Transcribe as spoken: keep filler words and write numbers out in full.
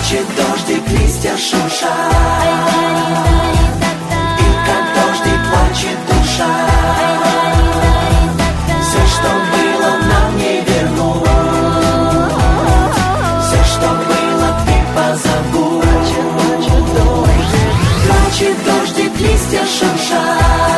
Плачет дождик, листья шуршат, и как дождик плачет душа. Все, что было, нам не вернуть. Все, что было, ты позабудь. Плачет дождик, листья шуршат,